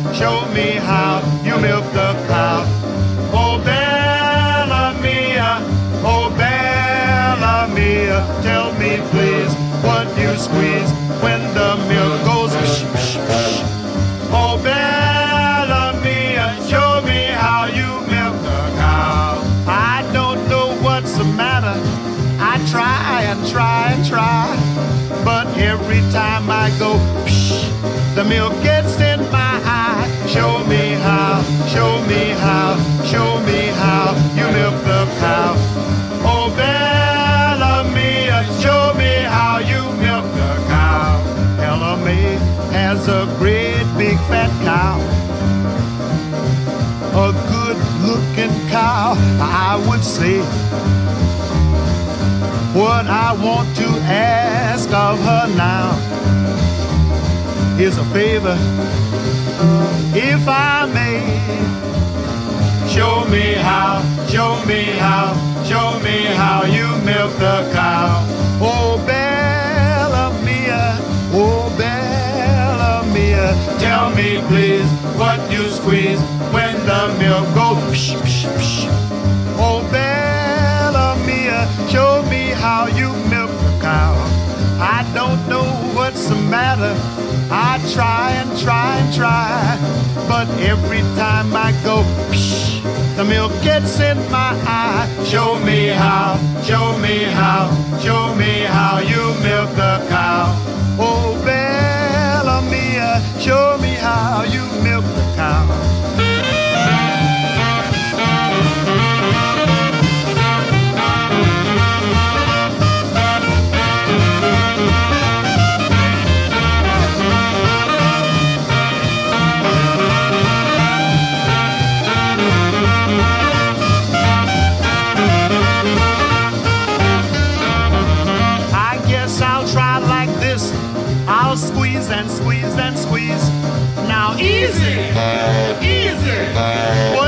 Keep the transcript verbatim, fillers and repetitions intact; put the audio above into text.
show me how you milk the cow. Oh, Bella Mia, oh, Bella Mia, tell me please what you squeeze when the milk goes psh, psh, psh. Oh, Bella Mia, show me how you milk the cow. I don't know what's the matter. I try and try and try, but every time I go psh, the milk gets in my eye. Show me how, show me how, show me how you milk the cow. Oh, Bella Mia, show me how you milk the cow. Ella May has a great big fat cow, a good looking cow, I would say. What I want to ask of her now is a favor, if I may. Show me how, show me how, show me how you milk the cow. Oh, Bella Mia, oh, Bella Mia, tell me please what you squeeze when the milk goes psh, psh, psh. Oh, Bella Mia, show me how you milk the cow. I don't know what's the matter. I try and try and try, but every time I go psh, the milk gets in my eye. Show me how, show me how, show me how you milk the cow. Oh, Bella Mia, show me how you milk the cow. I'll squeeze and squeeze and squeeze. Now easy, easy. What